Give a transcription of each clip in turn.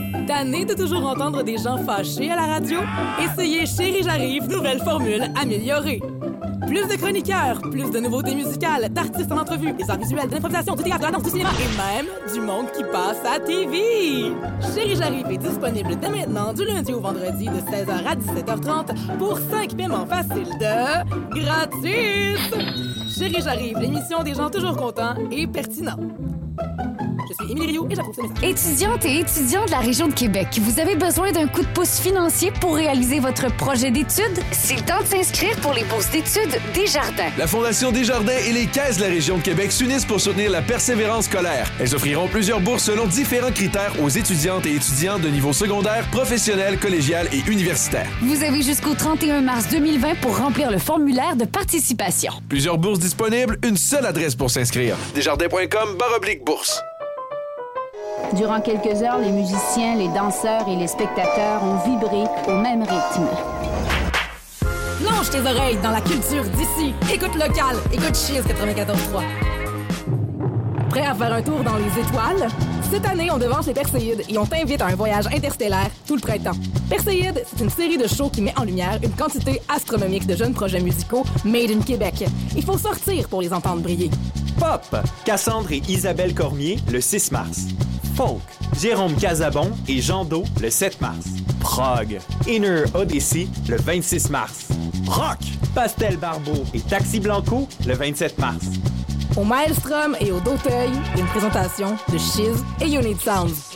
Tanné de toujours entendre des gens fâchés à la radio? Essayez Chérie J'arrive, nouvelle formule améliorée. Plus de chroniqueurs, plus de nouveautés musicales, d'artistes en entrevue, des arts visuels, de l'improvisation, du théâtre, de la danse, du cinéma et même du monde qui passe à TV. Chérie J'arrive est disponible dès maintenant du lundi au vendredi de 16h à 17h30 pour 5 paiements faciles de gratis. Chérie J'arrive, l'émission des gens toujours contents et pertinents. Je suis Émilie Rioux et j'approuve ce message. Étudiantes et étudiants de la région de Québec, vous avez besoin d'un coup de pouce financier pour réaliser votre projet d'études? C'est le temps de s'inscrire pour les bourses d'études Desjardins. La Fondation Desjardins et les caisses de la région de Québec s'unissent pour soutenir la persévérance scolaire. Elles offriront plusieurs bourses selon différents critères aux étudiantes et étudiants de niveau secondaire, professionnel, collégial et universitaire. Vous avez jusqu'au 31 mars 2020 pour remplir le formulaire de participation. Plusieurs bourses disponibles, une seule adresse pour s'inscrire. Desjardins.com/bourse. Durant quelques heures, les musiciens, les danseurs et les spectateurs ont vibré au même rythme. Plonge tes oreilles dans la culture d'ici. Écoute local, écoute Chiz 94.3. Prêt à faire un tour dans les étoiles? Cette année, on devance les Perséides et on t'invite à un voyage interstellaire tout le printemps. Perséides, c'est une série de shows qui met en lumière une quantité astronomique de jeunes projets musicaux made in Québec. Il faut sortir pour les entendre briller. Pop, Cassandre et Isabelle Cormier, le 6 mars. Folk, Jérôme Casabon et Jean Do, le 7 mars. Prog, Inner Odyssey, le 26 mars. Rock, Pastel Barbeau et Taxi Blanco, le 27 mars. Au Maelstrom et au D'Auteuil, une présentation de Chiz et You Need Sounds.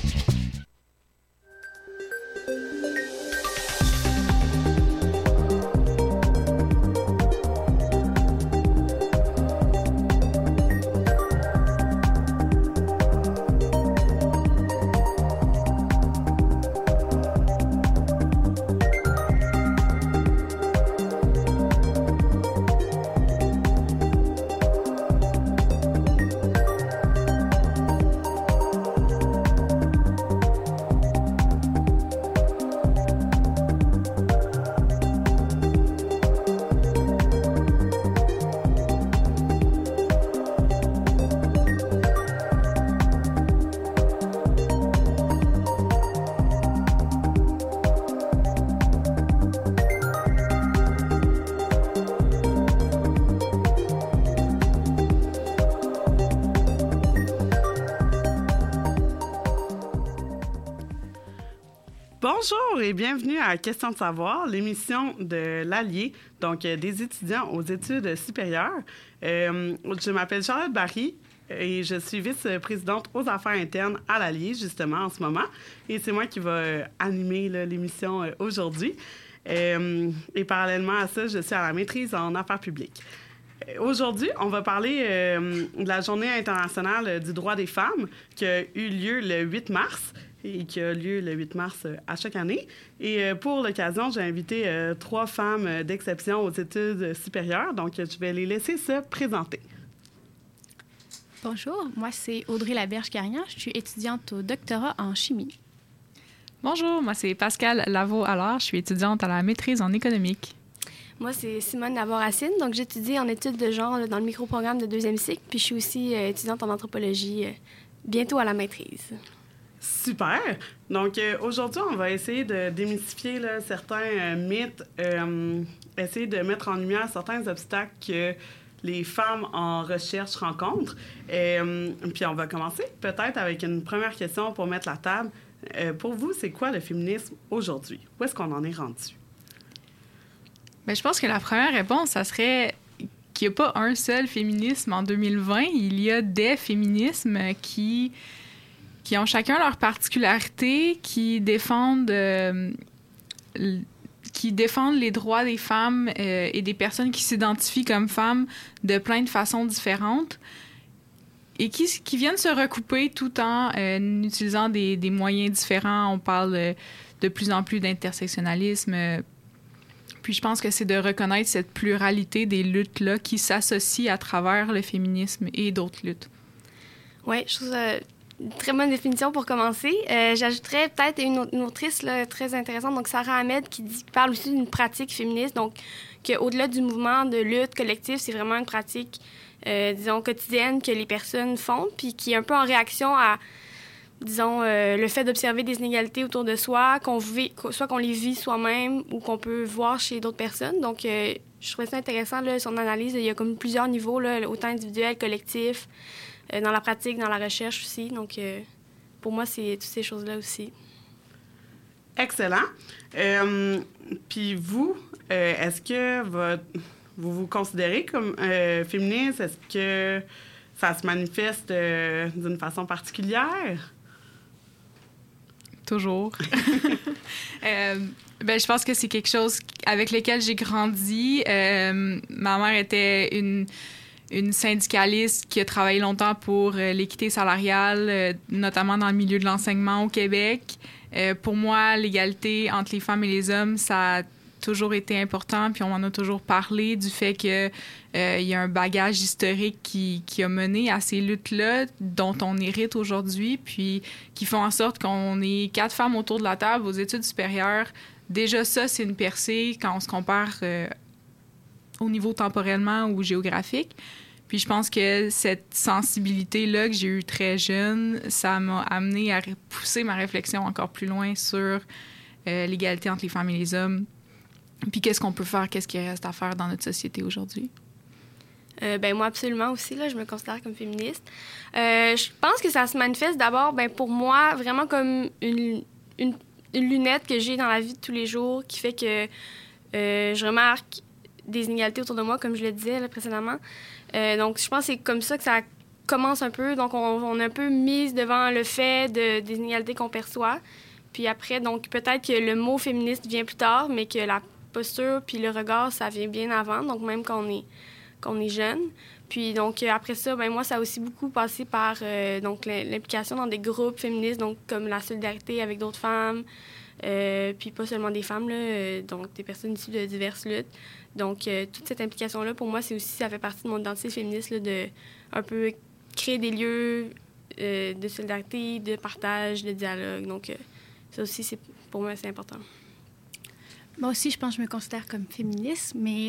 Bonjour et bienvenue à Question de savoir, l'émission de l'Allier, donc des étudiants aux études supérieures. Je m'appelle Charlotte Barry et je suis vice-présidente aux affaires internes à l'Allier, justement, en ce moment. Et c'est moi qui vais animer l'émission aujourd'hui. Et parallèlement à ça, je suis à la maîtrise en affaires publiques. Aujourd'hui, on va parler de la Journée internationale du droit des femmes qui a eu lieu le 8 mars et qui a lieu le 8 mars à chaque année. Et pour l'occasion, j'ai invité 3 femmes d'exception aux études supérieures. Donc, je vais les laisser se présenter. Bonjour, moi c'est Audrey Laberge-Carignan. Je suis étudiante au doctorat en chimie. Bonjour, moi c'est Pascal Lavaux-Allard. Je suis étudiante à la maîtrise en économique. Moi, c'est Simone Lavoie-Racine. Donc, j'étudie en études de genre dans le microprogramme de 2e cycle. Puis, je suis aussi étudiante en anthropologie, bientôt à la maîtrise. Super! Donc, aujourd'hui, on va essayer de démystifier certains mythes, essayer de mettre en lumière certains obstacles que les femmes en recherche rencontrent. Puis, on va commencer peut-être avec une première question pour mettre la table. Pour vous, c'est quoi le féminisme aujourd'hui? Où est-ce qu'on en est rendu? Bien, je pense que la première réponse, ça serait qu'il n'y a pas un seul féminisme en 2020. Il y a des féminismes qui ont chacun leur particularité, qui défendent les droits des femmes et des personnes qui s'identifient comme femmes de plein de façons différentes et qui viennent se recouper tout en utilisant des moyens différents. On parle de plus en plus d'intersectionnalisme. Puis je pense que c'est de reconnaître cette pluralité des luttes-là qui s'associent à travers le féminisme et d'autres luttes. Oui, je trouve ça une très bonne définition pour commencer. J'ajouterais peut-être une autrice très intéressante, donc Sarah Ahmed, qui parle aussi d'une pratique féministe, donc qu'au-delà du mouvement de lutte collective, c'est vraiment une pratique, disons, quotidienne que les personnes font, puis qui est un peu en réaction à disons, le fait d'observer des inégalités autour de soi, soit qu'on les vit soi-même ou qu'on peut voir chez d'autres personnes. Donc, je trouvais ça intéressant, là, son analyse. Il y a comme plusieurs niveaux, là, autant individuel, collectif, dans la pratique, dans la recherche aussi. Donc, pour moi, c'est toutes ces choses-là aussi. Excellent. Puis vous, est-ce que vous vous considérez comme féministe? Est-ce que ça se manifeste d'une façon particulière? Toujours. Je pense que c'est quelque chose avec lequel j'ai grandi. Ma mère était une syndicaliste qui a travaillé longtemps pour l'équité salariale, notamment dans le milieu de l'enseignement au Québec. Pour moi, l'égalité entre les femmes et les hommes, ça a toujours été important, puis on en a toujours parlé du fait que il y a un bagage historique qui a mené à ces luttes-là dont on hérite aujourd'hui, puis qui font en sorte qu'on est 4 femmes autour de la table aux études supérieures. Déjà ça, c'est une percée quand on se compare au niveau temporellement ou géographique. Puis je pense que cette sensibilité-là que j'ai eue très jeune, ça m'a amené à pousser ma réflexion encore plus loin sur l'égalité entre les femmes et les hommes. Puis qu'est-ce qu'on peut faire, qu'est-ce qui reste à faire dans notre société aujourd'hui? Moi, absolument aussi, là, je me considère comme féministe. Je pense que ça se manifeste d'abord, pour moi, vraiment comme une lunette que j'ai dans la vie de tous les jours qui fait que je remarque des inégalités autour de moi, comme je le disais là, précédemment. Donc, je pense que c'est comme ça que ça commence un peu. Donc, on est un peu mise devant le fait des inégalités qu'on perçoit. Puis après, donc, peut-être que le mot féministe vient plus tard, mais que la posture puis le regard, ça vient bien avant, donc même quand on est jeune. Puis donc, après ça, moi, ça a aussi beaucoup passé par donc l'implication dans des groupes féministes, donc comme la solidarité avec d'autres femmes, puis pas seulement des femmes, là, donc des personnes issues de diverses luttes. Donc, toute cette implication-là, pour moi, ça fait partie de mon identité féministe, là, de un peu créer des lieux de solidarité, de partage, de dialogue. Donc, ça aussi, pour moi, c'est important. Moi aussi, je pense que je me considère comme féministe, mais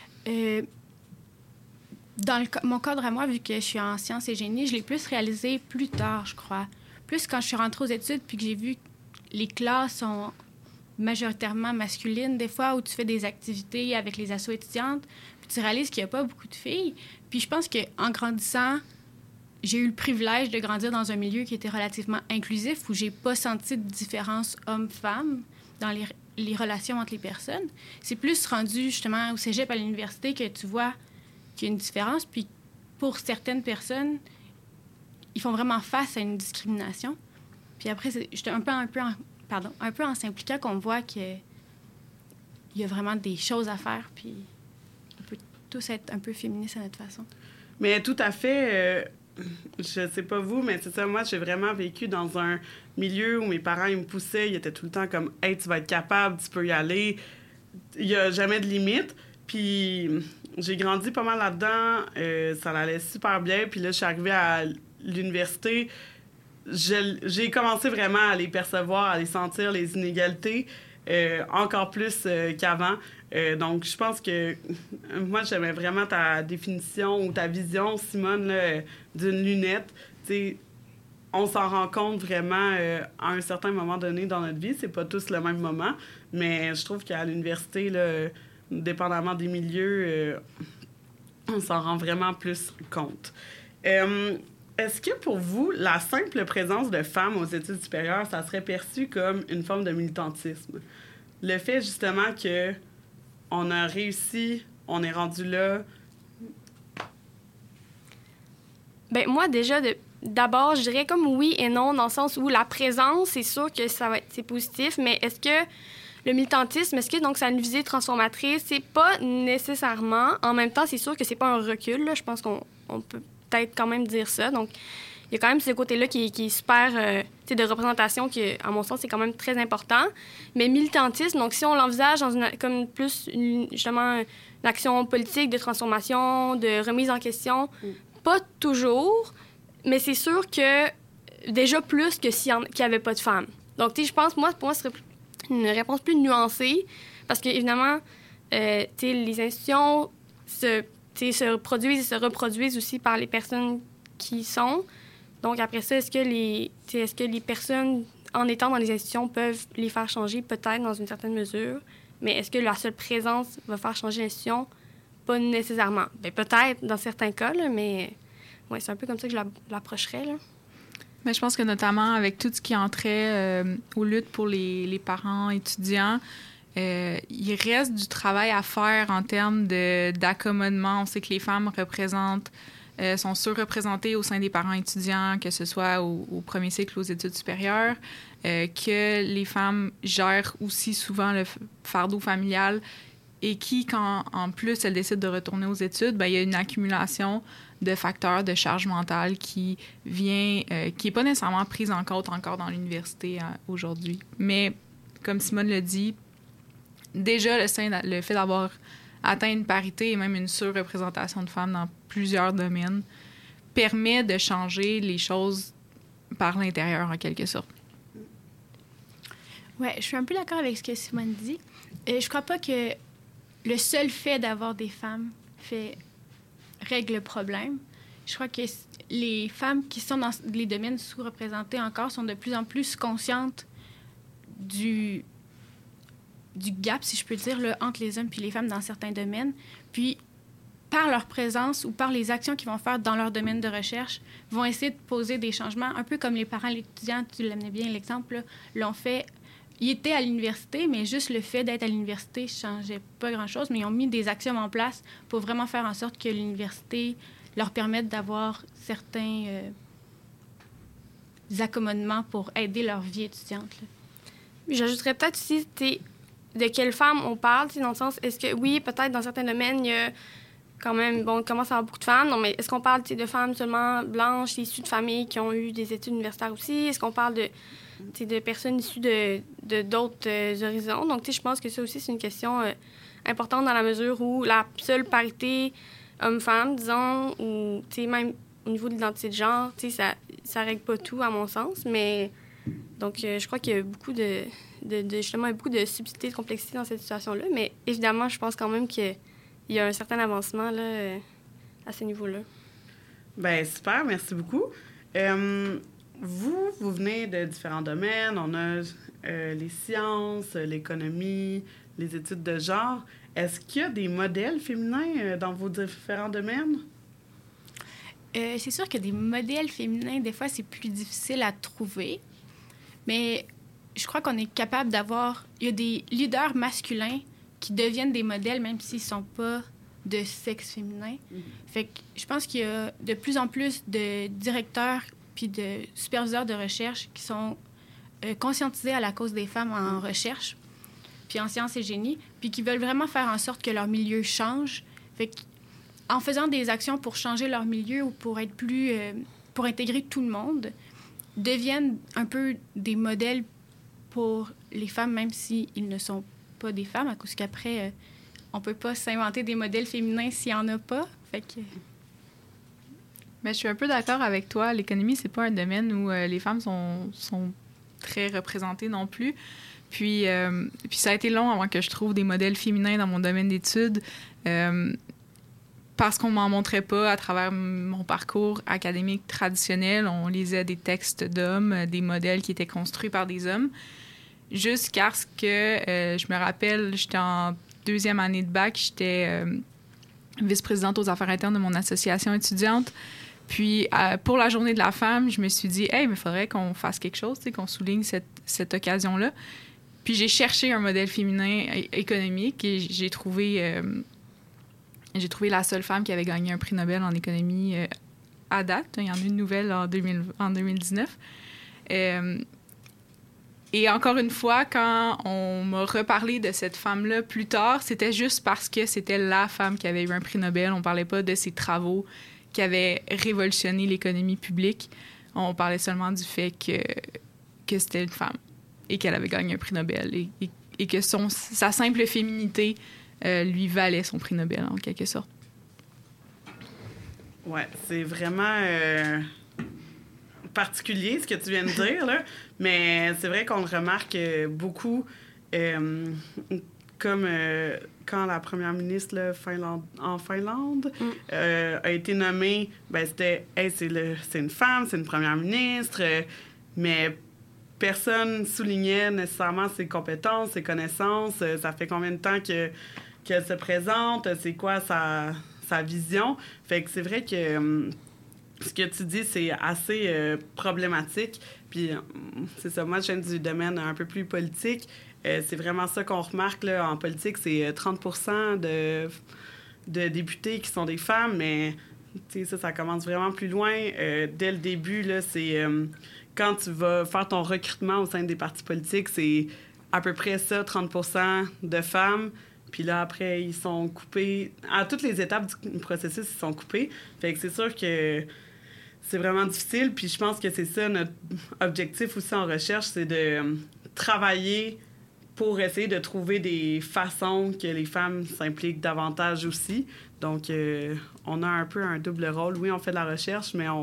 dans mon cadre à moi, vu que je suis en sciences et génie, je l'ai plus réalisé plus tard, je crois. Plus quand je suis rentrée aux études puis que j'ai vu que les classes sont majoritairement masculines, des fois, où tu fais des activités avec les assos étudiantes, puis tu réalises qu'il n'y a pas beaucoup de filles. Puis je pense qu'en grandissant, j'ai eu le privilège de grandir dans un milieu qui était relativement inclusif, où j'ai pas senti de différence homme-femme dans les relations entre les personnes. C'est plus rendu, justement, au cégep, à l'université, que tu vois qu'il y a une différence. Puis pour certaines personnes, ils font vraiment face à une discrimination. Puis après, c'est un peu en s'impliquant qu'on voit qu'il y a vraiment des choses à faire, puis on peut tous être un peu féministes à notre façon. Mais tout à fait... je sais pas vous, mais c'est ça, moi, j'ai vraiment vécu dans un milieu où mes parents, ils me poussaient, ils étaient tout le temps comme « Hey, tu vas être capable, tu peux y aller. » Il y a jamais de limite. Puis j'ai grandi pas mal là-dedans. Ça allait super bien. Puis là, je suis arrivée à l'université. J'ai commencé vraiment à les percevoir, à les sentir, les inégalités, encore plus qu'avant. Donc, je pense que moi, j'aimais vraiment ta définition ou ta vision, Simone, là, d'une lunette. T'sais, on s'en rend compte vraiment à un certain moment donné dans notre vie. C'est pas tous le même moment, mais je trouve qu'à l'université, là, dépendamment des milieux, on s'en rend vraiment plus compte. Est-ce que pour vous, la simple présence de femmes aux études supérieures, ça serait perçu comme une forme de militantisme? Le fait, justement, que on a réussi, on est rendu là. Moi, déjà, d'abord, je dirais comme oui et non, dans le sens où la présence, c'est sûr que c'est positif, mais est-ce que le militantisme, est-ce que donc ça a une visée transformatrice? C'est pas nécessairement. En même temps, c'est sûr que c'est pas un recul, là. Je pense qu'on peut peut-être quand même dire ça. Donc, il y a quand même ce côté-là qui est super, de représentation qui, à mon sens, c'est quand même très important. Mais militantisme, donc si on l'envisage comme plus, justement, une action politique de transformation, de remise en question, pas toujours, mais c'est sûr que déjà plus que s'il n'y avait pas de femmes. Donc, je pense, pour moi, ce serait une réponse plus nuancée, parce qu'évidemment, les institutions se reproduisent aussi par les personnes qui y sont. Donc, après ça, est-ce que les personnes, en étant dans les institutions, peuvent les faire changer? Peut-être, dans une certaine mesure. Mais est-ce que la seule présence va faire changer l'institution? Pas nécessairement. Bien, peut-être dans certains cas, là, mais ouais, c'est un peu comme ça que je l'approcherais, là. Mais je pense que notamment avec tout ce qui entrait aux luttes pour les parents étudiants, il reste du travail à faire en termes d'accommodement. On sait que les femmes sont surreprésentées au sein des parents étudiants, que ce soit au premier cycle, aux études supérieures, que les femmes gèrent aussi souvent le fardeau familial et quand en plus elles décident de retourner aux études, bien, il y a une accumulation de facteurs de charge mentale qui n'est pas nécessairement prise en compte encore dans l'université aujourd'hui. Mais comme Simone l'a dit, déjà le fait d'avoir atteint une parité et même une surreprésentation de femmes dans plusieurs domaines permet de changer les choses par l'intérieur, en quelque sorte. Oui, je suis un peu d'accord avec ce que Simone dit. Je crois pas que le seul fait d'avoir des femmes règle le problème. Je crois que les femmes qui sont dans les domaines sous-représentés encore sont de plus en plus conscientes du gap, si je peux dire, là, entre les hommes et les femmes dans certains domaines. Puis, par leur présence ou par les actions qu'ils vont faire dans leur domaine de recherche, vont essayer de poser des changements, un peu comme les parents, les étudiants, tu l'amenais bien l'exemple, là, l'ont fait. Ils étaient à l'université, mais juste le fait d'être à l'université ne changeait pas grand-chose, mais ils ont mis des actions en place pour vraiment faire en sorte que l'université leur permette d'avoir certains accommodements pour aider leur vie étudiante, là. J'ajouterais peut-être aussi, de quelles femmes on parle, dans le sens, est-ce que, oui, peut-être dans certains domaines, il y a quand même, bon, il commence à avoir beaucoup de femmes, non, mais est-ce qu'on parle de femmes seulement blanches, issues de familles qui ont eu des études universitaires aussi? Est-ce qu'on parle de personnes issues de d'autres horizons? Donc, je pense que ça aussi, c'est une question importante dans la mesure où la seule parité homme-femme, disons, ou même au niveau de l'identité de genre, ça règle pas tout, à mon sens, mais donc, je crois qu'il y a beaucoup justement, beaucoup de subtilité, de complexité dans cette situation-là, mais évidemment, je pense quand même qu'il y a un certain avancement là, à ce niveau-là. Bien, super, merci beaucoup. Vous venez de différents domaines. On a les sciences, l'économie, les études de genre. Est-ce qu'il y a des modèles féminins dans vos différents domaines? C'est sûr que des modèles féminins, des fois, c'est plus difficile à trouver. Mais je crois qu'on est capable d'avoir... Il y a des leaders masculins qui deviennent des modèles, même s'ils ne sont pas de sexe féminin. Mm-hmm. Fait que je pense qu'il y a de plus en plus de directeurs puis de superviseurs de recherche qui sont conscientisés à la cause des femmes en recherche, puis en sciences et génie, puis qui veulent vraiment faire en sorte que leur milieu change. Fait qu'en faisant des actions pour changer leur milieu ou pour être plus... pour intégrer tout le monde, deviennent un peu des modèles pour les femmes, même s'ils ne sont pas des femmes, à cause qu'après, on peut pas s'inventer des modèles féminins s'il n'y en a pas. Fait que... Mais je suis un peu d'accord avec toi. L'économie, c'est pas un domaine où les femmes sont très représentées non plus. Puis ça a été long avant que je trouve des modèles féminins dans mon domaine d'études. Parce qu'on m'en montrait pas à travers mon parcours académique traditionnel. On lisait des textes d'hommes, des modèles qui étaient construits par des hommes. Jusqu'à ce que, je me rappelle, j'étais en 2e année de bac, j'étais vice-présidente aux affaires internes de mon association étudiante. Puis, pour la journée de la femme, je me suis dit, hey, mais il faudrait qu'on fasse quelque chose, qu'on souligne cette occasion-là. Puis, j'ai cherché un modèle féminin économique et j'ai trouvé la seule femme qui avait gagné un prix Nobel en économie à date. Il y en a une nouvelle en 2019. Et encore une fois, quand on m'a reparlé de cette femme-là plus tard, c'était juste parce que c'était la femme qui avait eu un prix Nobel. On ne parlait pas de ses travaux qui avaient révolutionné l'économie publique. On parlait seulement du fait que c'était une femme et qu'elle avait gagné un prix Nobel et que sa simple féminité lui valait son prix Nobel, en quelque sorte. Oui, c'est vraiment particulier, ce que tu viens de dire, là. Mais c'est vrai qu'on le remarque beaucoup. comme quand la première ministre là, en Finlande a été nommée, ben c'était hey, c'est une femme, c'est une première ministre, mais personne soulignait nécessairement ses compétences, ses connaissances, ça fait combien de temps qu'elle se présente, c'est quoi sa vision. Fait que c'est vrai que ce que tu dis, c'est assez problématique. Puis c'est ça, moi, je viens du domaine un peu plus politique. C'est vraiment ça qu'on remarque là, en politique, c'est 30% de députés qui sont des femmes, mais ça commence vraiment plus loin. Dès le début, là, c'est quand tu vas faire ton recrutement au sein des partis politiques, c'est à peu près ça, 30% de femmes. Puis là, après, ils sont coupés. À toutes les étapes du processus, ils sont coupés. Fait que c'est sûr que c'est vraiment difficile. Puis je pense que c'est ça notre objectif aussi en recherche, c'est de travailler pour essayer de trouver des façons que les femmes s'impliquent davantage aussi. Donc, on a un peu un double rôle. Oui, on fait de la recherche, mais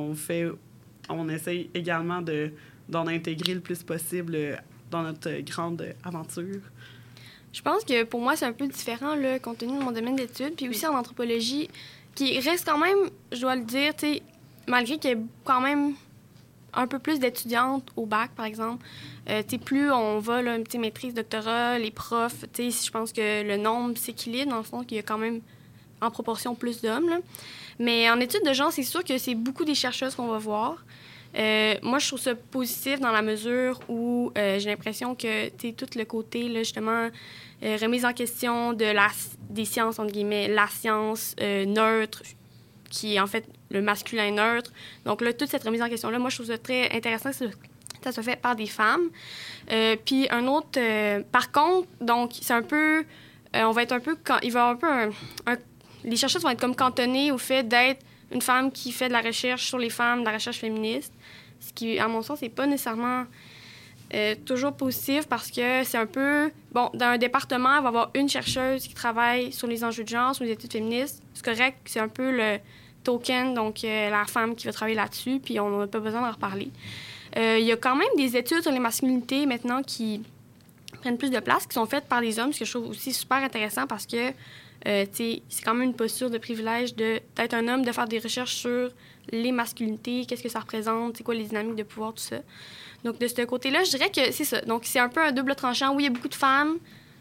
on essaye également d'en intégrer le plus possible dans notre grande aventure. Je pense que pour moi, c'est un peu différent, là, compte tenu de mon domaine d'études. Puis aussi en anthropologie, qui reste quand même, je dois le dire, malgré qu'il y ait quand même un peu plus d'étudiantes au bac, par exemple, plus on va, là, maîtrise, doctorat, les profs, je pense que le nombre s'équilibre, dans le sens qu'il y a quand même en proportion plus d'hommes. Là. Mais en études de genre, c'est sûr que c'est beaucoup des chercheuses qu'on va voir. Moi, je trouve ça positif dans la mesure où j'ai l'impression que tout le côté, là, justement, remise en question des sciences, entre guillemets, la science neutre, qui est en fait le masculin neutre. Donc là, toute cette remise en question-là, moi, je trouve ça très intéressant que ça soit fait par des femmes. Puis un autre... par contre, donc, c'est un peu... on va être un peu... il va un peu les chercheurs vont être comme cantonnés au fait d'être une femme qui fait de la recherche sur les femmes, de la recherche féministe, ce qui, à mon sens, n'est pas nécessairement toujours positif parce que c'est un peu... Bon, dans un département, il va y avoir une chercheuse qui travaille sur les enjeux de genre, sur les études féministes. C'est correct, c'est un peu le token, donc la femme qui va travailler là-dessus, puis on n'a pas besoin d'en reparler. Il y a quand même des études sur les masculinités maintenant qui prennent plus de place, qui sont faites par des hommes, ce que je trouve aussi super intéressant parce que c'est quand même une posture de privilège d'être un homme, de faire des recherches sur les masculinités, qu'est-ce que ça représente, c'est quoi les dynamiques de pouvoir, tout ça. Donc, de ce côté-là, je dirais que c'est ça. Donc, c'est un peu un double tranchant. Oui, il y a beaucoup de femmes.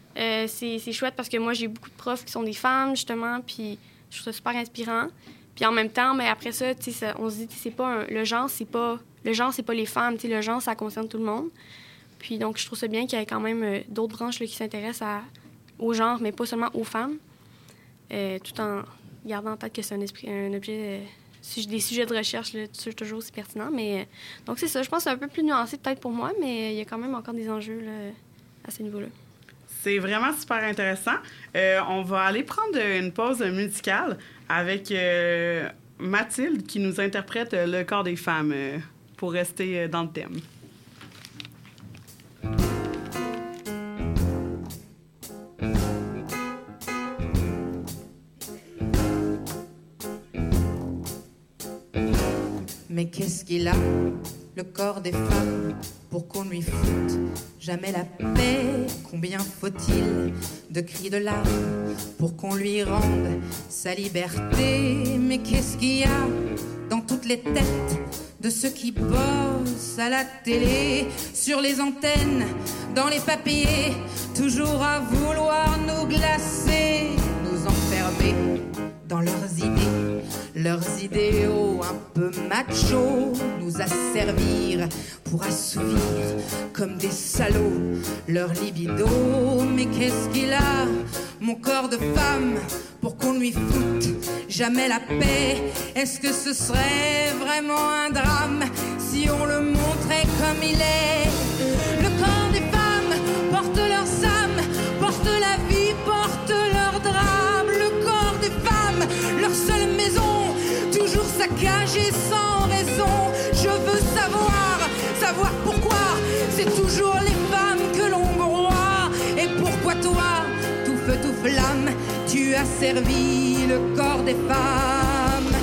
C'est chouette parce que moi, j'ai beaucoup de profs qui sont des femmes, justement, puis je trouve ça super inspirant. Puis en même temps, mais après ça, on se dit, c'est pas le genre, c'est pas les femmes. Le genre, ça concerne tout le monde. Puis donc, je trouve ça bien qu'il y ait quand même d'autres branches là, qui s'intéressent au genre, mais pas seulement aux femmes. Tout en gardant en tête que c'est un objet, des sujets de recherche, là, toujours aussi pertinent. Mais, donc, c'est ça. Je pense que c'est un peu plus nuancé peut-être pour moi, mais il y a quand même encore des enjeux là, à ce niveau-là. C'est vraiment super intéressant. On va aller prendre une pause musicale avec Mathilde qui nous interprète Le corps des femmes pour rester dans le thème. Mais qu'est-ce qu'il a, le corps des femmes, pour qu'on lui foute jamais la paix? Combien faut-il de cris de larmes pour qu'on lui rende sa liberté? Mais qu'est-ce qu'il y a dans toutes les têtes de ceux qui bossent à la télé, sur les antennes, dans les papiers, toujours à vouloir nous glacer, nous enfermer dans leurs idéaux un peu machos, nous asservir pour assouvir comme des salauds leur libido. Mais qu'est-ce qu'il a, mon corps de femme, pour qu'on lui foute jamais la paix? Est-ce que ce serait vraiment un drame si on le montrait comme il est? Le corps des femmes porte leurs âmes, porte la vie, porte leur drame. Le corps des femmes, leur seule maison, toujours saccagée sans raison. Je veux savoir pourquoi c'est toujours les femmes que l'on broie. Et pourquoi toi, tout feu, tout flamme, tu as servi le corps des femmes?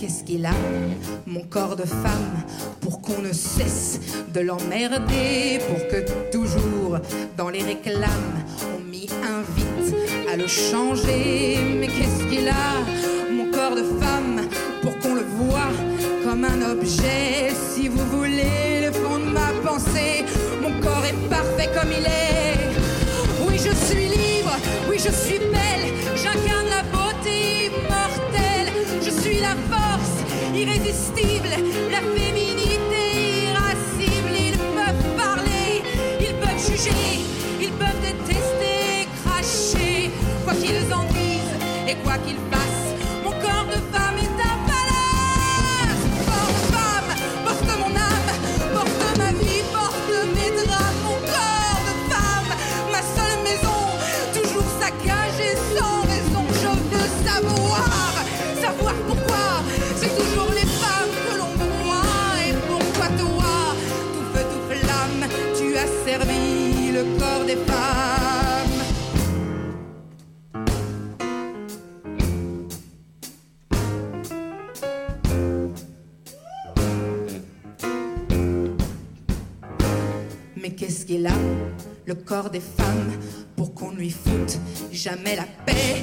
qu'est-ce qu'il a, mon corps de femme, pour qu'on ne cesse de l'emmerder, pour que toujours dans les réclames on m'y invite à le changer. Mais qu'est-ce qu'il a, mon corps de femme, pour qu'on le voie comme un objet. Si vous voulez le fond de ma pensée, mon corps est parfait comme il est. Oui, je suis libre, oui, je suis belle, j'incarne la beauté immortelle. Je suis la force irrésistible, la féminité irascible. Ils peuvent parler, ils peuvent juger, ils peuvent détester, cracher. Quoi qu'ils en disent et quoi qu'ils fassent, mon corps de femme est un palace. Porte femme, porte mon âme, porte ma vie, porte mes drames. Mon corps de femme, ma seule maison, toujours saccagée sans raison. Je veux savoir pourquoi c'est toujours les femmes que l'on me voit. Et pourquoi toi, tout feu, tout flamme, tu as servi le corps des femmes. Mais qu'est-ce qu'il a, le corps des femmes, pour qu'on lui foute jamais la paix?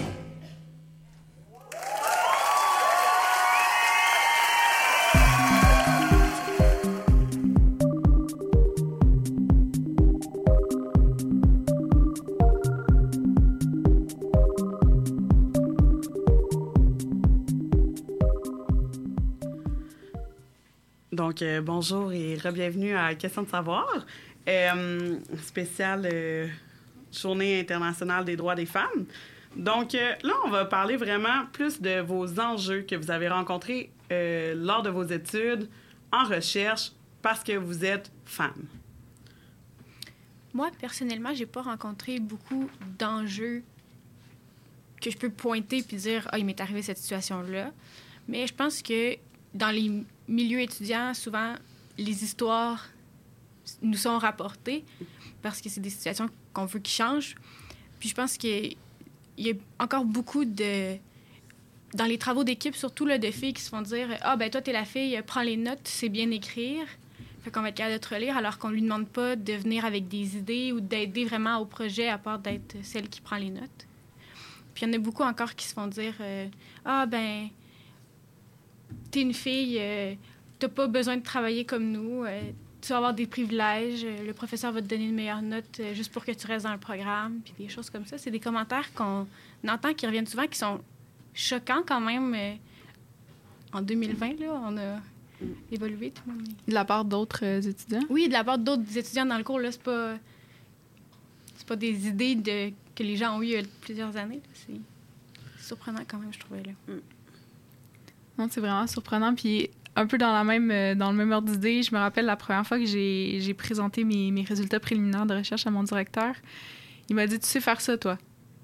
Donc, bonjour et re-bienvenue à Question de savoir, spéciale Journée internationale des droits des femmes. Donc, là, on va parler vraiment plus de vos enjeux que vous avez rencontrés lors de vos études, en recherche, parce que vous êtes femme. Moi, personnellement, j'ai pas rencontré beaucoup d'enjeux que je peux pointer puis dire « Ah, il m'est arrivé cette situation-là ». Mais je pense que dans les milieux étudiants, souvent, les histoires nous sont rapportées parce que c'est des situations qu'on veut qu'ils changent. Puis je pense qu'il y a encore beaucoup de... Dans les travaux d'équipe, surtout là, de filles qui se font dire « Ah, ben toi, t'es la fille, prends les notes, tu sais bien écrire. » Fait qu'on va être capable de te relire, alors qu'on lui demande pas de venir avec des idées ou d'aider vraiment au projet, à part d'être celle qui prend les notes. Puis il y en a beaucoup encore qui se font dire « Ah, ben... t'es une fille, t'as pas besoin de travailler comme nous, tu vas avoir des privilèges, le professeur va te donner une meilleure note juste pour que tu restes dans le programme, puis des choses comme ça. C'est des commentaires qu'on entend qui reviennent souvent, qui sont choquants quand même. En 2020, là, on a évolué, tout le monde. De la part d'autres étudiants? Oui, de la part d'autres étudiants dans le cours, là, c'est pas des idées que les gens ont eues il y a plusieurs années. Là. C'est surprenant quand même, je trouvais, là. Non, c'est vraiment surprenant. Puis un peu dans le même ordre d'idée, je me rappelle la première fois que j'ai présenté mes résultats préliminaires de recherche à mon directeur. Il m'a dit « Tu sais faire ça, toi? »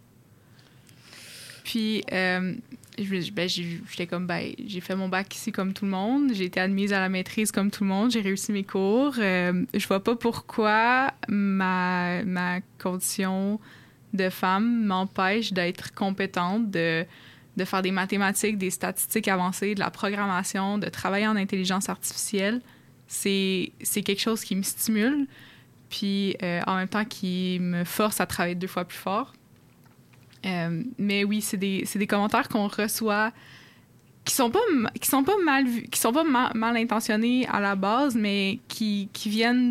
Puis j'étais comme « J'ai fait mon bac ici comme tout le monde. J'ai été admise à la maîtrise comme tout le monde. J'ai réussi mes cours. Je vois pas pourquoi ma condition de femme m'empêche d'être compétente, de faire des mathématiques, des statistiques avancées, de la programmation, de travailler en intelligence artificielle. C'est quelque chose qui me stimule, puis en même temps qui me force à travailler 2 fois plus fort. Mais oui, c'est des commentaires qu'on reçoit qui sont pas mal vus, qui sont pas mal intentionnés à la base, mais qui viennent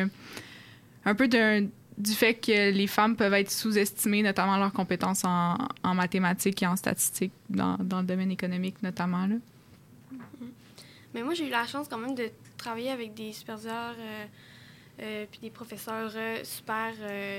du fait que les femmes peuvent être sous-estimées, notamment leurs compétences en mathématiques et en statistiques, dans le domaine économique notamment. Là. Mais moi, j'ai eu la chance quand même de travailler avec des superviseurs puis des professeurs super,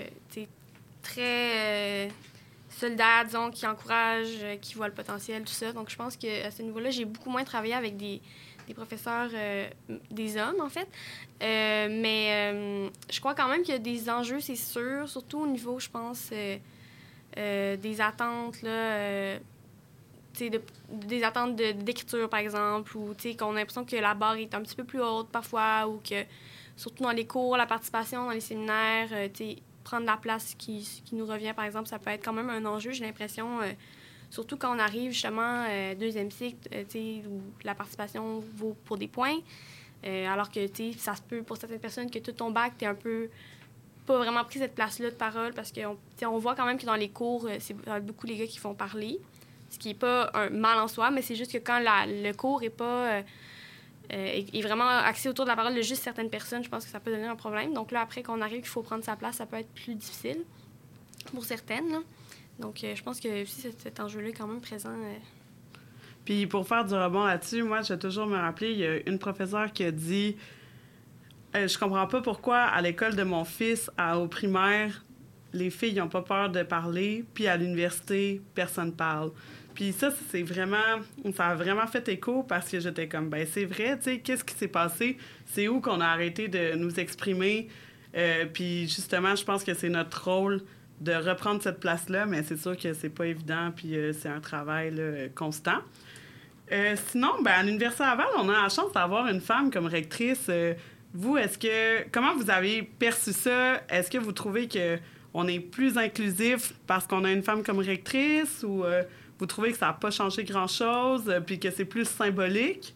très solidaires, disons, qui encouragent, qui voient le potentiel, tout ça. Donc, je pense qu'à ce niveau-là, j'ai beaucoup moins travaillé avec des professeurs, des hommes, en fait. Mais je crois quand même qu'il y a des enjeux, c'est sûr, surtout au niveau, je pense, des attentes, là, des attentes d'écriture, par exemple, ou qu'on a l'impression que la barre est un petit peu plus haute parfois, ou que, surtout dans les cours, la participation dans les séminaires, prendre la place qui nous revient, par exemple, ça peut être quand même un enjeu, j'ai l'impression, surtout quand on arrive justement deuxième cycle, où la participation vaut pour des points. Alors que, ça se peut pour certaines personnes que tout ton bac, t'es un peu pas vraiment pris cette place-là de parole parce qu'on voit quand même que dans les cours, c'est beaucoup les gars qui font parler, ce qui n'est pas un mal en soi, mais c'est juste que quand le cours n'est pas est vraiment axé autour de la parole de juste certaines personnes, je pense que ça peut donner un problème. Donc là, après qu'on arrive qu'il faut prendre sa place, ça peut être plus difficile pour certaines. Là. Donc je pense que aussi cet enjeu-là est quand même présent. Puis pour faire du rebond là-dessus, moi, je vais toujours me rappeler, il y a une professeure qui a dit je comprends pas pourquoi à l'école de mon fils, au primaire, les filles n'ont pas peur de parler, puis à l'université, personne parle. Puis ça a vraiment fait écho parce que j'étais comme, ben c'est vrai, tu sais, qu'est-ce qui s'est passé? C'est où qu'on a arrêté de nous exprimer? Puis justement, je pense que c'est notre rôle de reprendre cette place-là, mais c'est sûr que c'est pas évident, puis c'est un travail là, constant. Sinon, ben, à l'Université Laval, on a la chance d'avoir une femme comme rectrice. Vous, comment vous avez perçu ça? Est-ce que vous trouvez qu'on est plus inclusif parce qu'on a une femme comme rectrice ou vous trouvez que ça n'a pas changé grand-chose puis que c'est plus symbolique?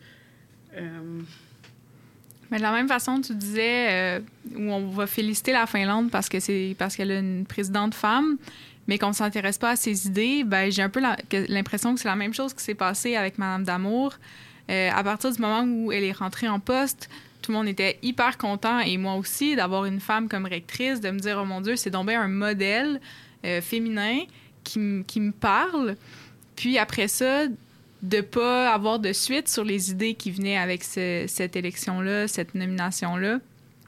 Mais de la même façon, tu disais où on va féliciter la Finlande parce qu'elle a une présidente femme, mais qu'on ne s'intéresse pas à ses idées, ben j'ai un peu l'impression que c'est la même chose qui s'est passée avec Mme Damour. À partir du moment où elle est rentrée en poste, tout le monde était hyper content, et moi aussi, d'avoir une femme comme rectrice, de me dire « Oh mon Dieu, c'est donc bien un modèle féminin qui me parle. » Puis après ça, de pas avoir de suite sur les idées qui venaient avec cette élection-là, cette nomination-là.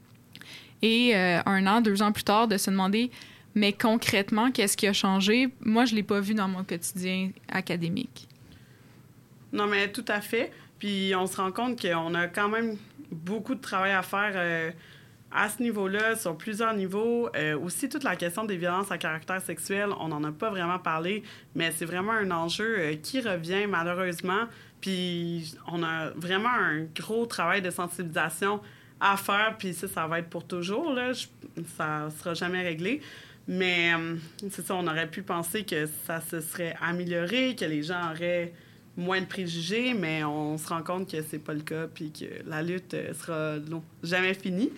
Et 1 an, 2 ans plus tard, de se demander « Mais concrètement, qu'est-ce qui a changé? » Moi, je l'ai pas vu dans mon quotidien académique. Non, mais tout à fait. Puis on se rend compte qu'on a quand même beaucoup de travail à faire à ce niveau-là, sur plusieurs niveaux. Aussi, toute la question des violences à caractère sexuel, on n'en a pas vraiment parlé, mais c'est vraiment un enjeu qui revient malheureusement. Puis on a vraiment un gros travail de sensibilisation à faire, puis ça va être pour toujours, là. Ça ne sera jamais réglé. Mais c'est ça, on aurait pu penser que ça se serait amélioré, que les gens auraient moins de préjugés, mais on se rend compte que c'est pas le cas puis que la lutte sera jamais finie.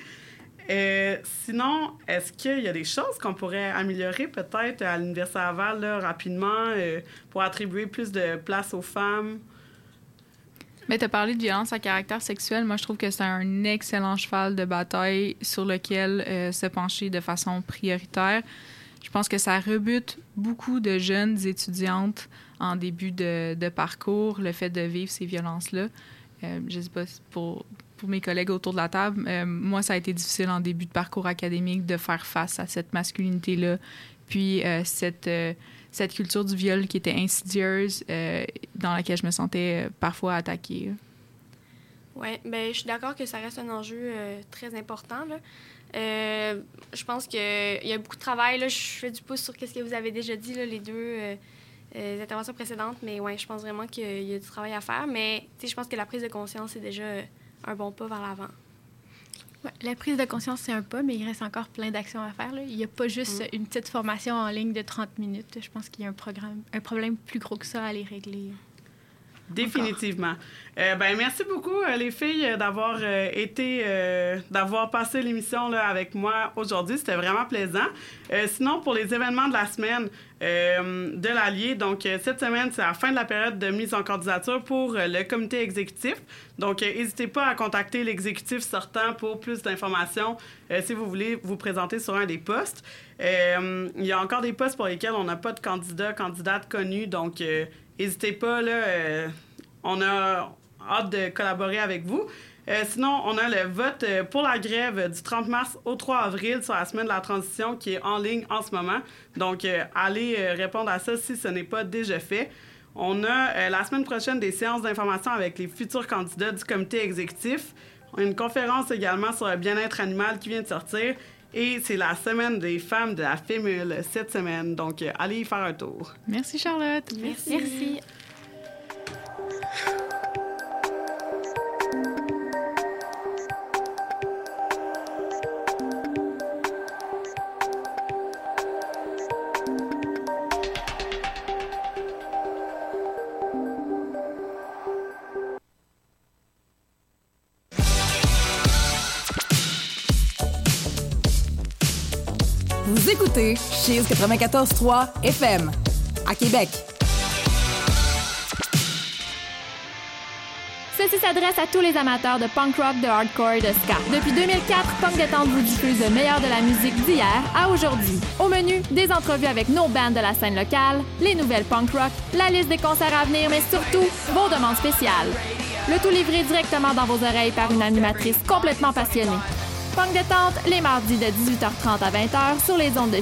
Sinon, est-ce qu'il y a des choses qu'on pourrait améliorer peut-être à l'Université Laval là, rapidement pour attribuer plus de place aux femmes? Mais tu as parlé de violence à caractère sexuel. Moi, je trouve que c'est un excellent cheval de bataille sur lequel se pencher de façon prioritaire. Je pense que ça rebute beaucoup de jeunes étudiantes en début de parcours, le fait de vivre ces violences-là. Je ne sais pas pour mes collègues autour de la table, moi, ça a été difficile en début de parcours académique de faire face à cette masculinité-là, puis cette culture du viol qui était insidieuse, dans laquelle je me sentais parfois attaquée. Oui, bien, je suis d'accord que ça reste un enjeu très important, là. Je pense qu'il y a beaucoup de travail. Là. Je fais du pouce sur ce que vous avez déjà dit, là, les deux interventions précédentes, mais ouais, je pense vraiment qu'il y a du travail à faire. Mais je pense que la prise de conscience, c'est déjà un bon pas vers l'avant. Ouais, la prise de conscience, c'est un pas, mais il reste encore plein d'actions à faire. Là. Il n'y a pas juste une petite formation en ligne de 30 minutes. Je pense qu'il y a un problème plus gros que ça à aller régler. Définitivement. Merci beaucoup, les filles, d'avoir d'avoir passé l'émission là, avec moi aujourd'hui. C'était vraiment plaisant. Sinon, pour les événements de la semaine de l'Allier, donc cette semaine, c'est la fin de la période de mise en candidature pour le comité exécutif. Donc, n'hésitez pas à contacter l'exécutif sortant pour plus d'informations si vous voulez vous présenter sur un des postes. Il y a encore des postes pour lesquels on n'a pas de candidate connue, donc n'hésitez pas, là, on a hâte de collaborer avec vous. Sinon, on a le vote pour la grève du 30 mars au 3 avril sur la semaine de la transition qui est en ligne en ce moment. Donc, allez répondre à ça si ce n'est pas déjà fait. On a la semaine prochaine des séances d'information avec les futurs candidats du comité exécutif. On a une conférence également sur le bien-être animal qui vient de sortir. Et c'est la semaine des femmes de la FEMUL cette semaine. Donc, allez y faire un tour. Merci, Charlotte. Merci. écoutez Cheese 94.3 FM à Québec. Ceci s'adresse à tous les amateurs de punk rock, de hardcore et de ska. Depuis 2004, Punk Détente vous diffuse le meilleur de la musique d'hier à aujourd'hui. Au menu, des entrevues avec nos bands de la scène locale, les nouvelles punk rock, la liste des concerts à venir, mais surtout, vos demandes spéciales. Le tout livré directement dans vos oreilles par une animatrice complètement passionnée. Punk Détente, les mardis de 18h30 à 20h sur les ondes de